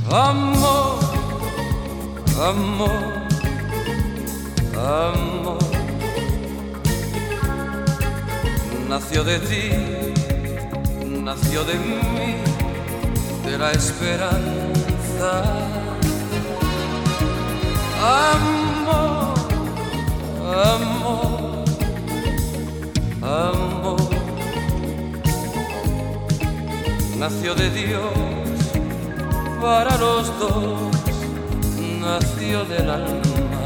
Amor, amor, amor, nació de ti, nació de mí, de la esperanza. Amor, amor, amor, nació de Dios para los dos, nació del alma.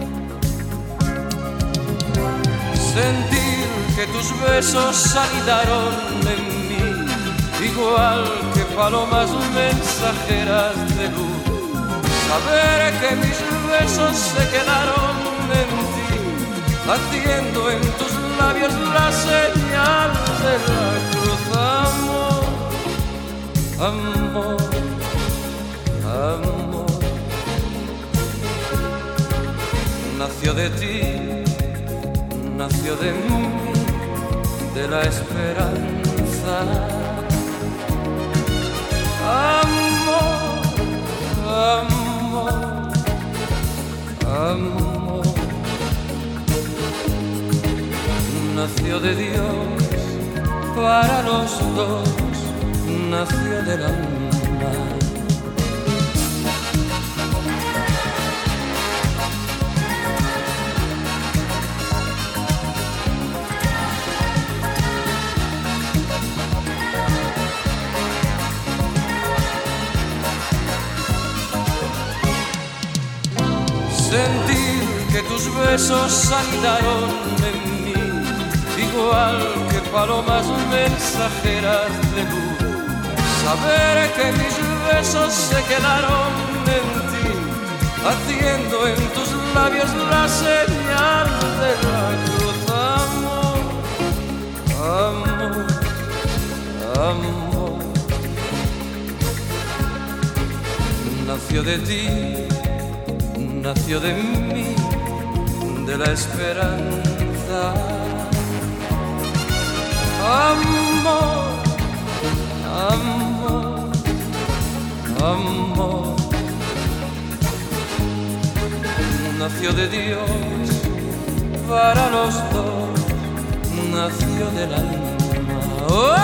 Sentir que tus besos anidaron en mí, igual que palomas mensajeras de luz. Saber que mis besos se quedaron en ti, haciendo en tus labios la señal de la cruz. Amor, amor, amor, nació de ti, nació de mí, de la esperanza. Amor, amor, amor, nació de Dios para los dos, nació del alma. Sentir que tus besos anidaron en mí, igual que palomas mensajeras de luz. Saber que mis besos se quedaron en ti, haciendo en tus labios la señal de la cruz. Amor, amor, amor, nació de ti, nació de mí, de la esperanza. Amor, amor, amor, nació de Dios para los dos, nació del alma. Oh,